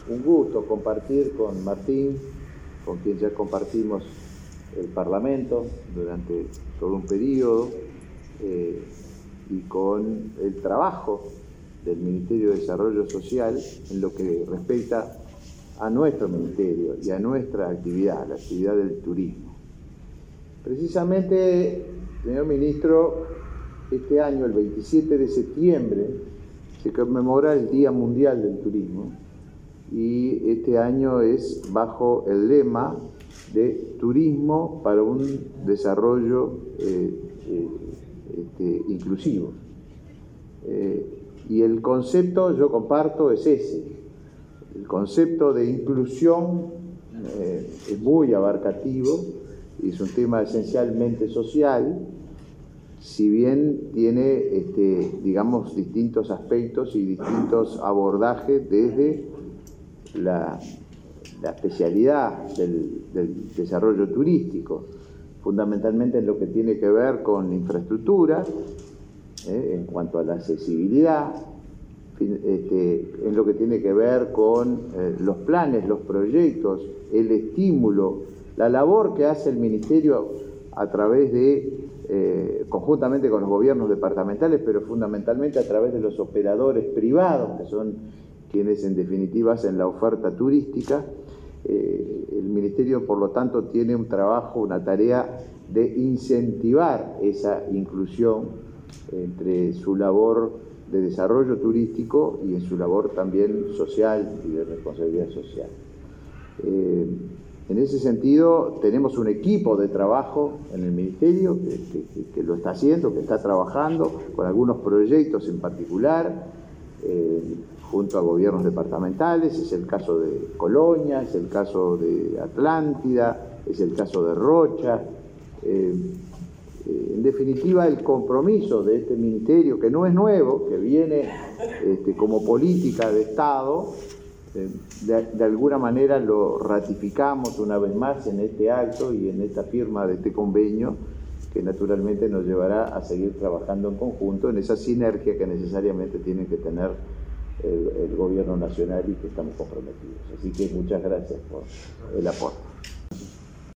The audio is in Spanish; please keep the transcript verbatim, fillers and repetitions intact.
un gusto compartir con Martín, con quien ya compartimos el Parlamento durante todo un periodo, eh, y con el trabajo del Ministerio de Desarrollo Social en lo que respecta a nuestro ministerio y a nuestra actividad, la actividad del turismo. Precisamente, señor ministro, este año, el veintisiete de septiembre, se conmemora el Día Mundial del Turismo y este año es bajo el lema de Turismo para un Desarrollo eh, eh, este, inclusivo. Eh, y el concepto, yo comparto, es ese. El concepto de inclusión eh, es muy abarcativo y es un tema esencialmente social, si bien tiene, este, digamos, distintos aspectos y distintos abordajes desde la, la especialidad del, del desarrollo turístico, fundamentalmente en lo que tiene que ver con infraestructura, eh, en cuanto a la accesibilidad, este, en lo que tiene que ver con eh, los planes, los proyectos, el estímulo, la labor que hace el Ministerio a través de, eh, conjuntamente con los gobiernos departamentales, pero fundamentalmente a través de los operadores privados, que son quienes en definitiva hacen la oferta turística. Eh, el Ministerio, por lo tanto, tiene un trabajo, una tarea de incentivar esa inclusión entre su labor de desarrollo turístico y en su labor también social y de responsabilidad social. Eh, en ese sentido, tenemos un equipo de trabajo en el Ministerio que, que, que lo está haciendo, que está trabajando con algunos proyectos en particular, eh, junto a gobiernos departamentales. Es el caso de Colonia, es el caso de Atlántida, es el caso de Rocha. Eh, eh, en definitiva, el compromiso de este ministerio, que no es nuevo, que viene este, como política de Estado, eh, de, de alguna manera lo ratificamos una vez más en este acto y en esta firma de este convenio, que naturalmente nos llevará a seguir trabajando en conjunto en esa sinergia que necesariamente tienen que tener el, el gobierno nacional y que estamos comprometidos. Así que muchas gracias por el aporte.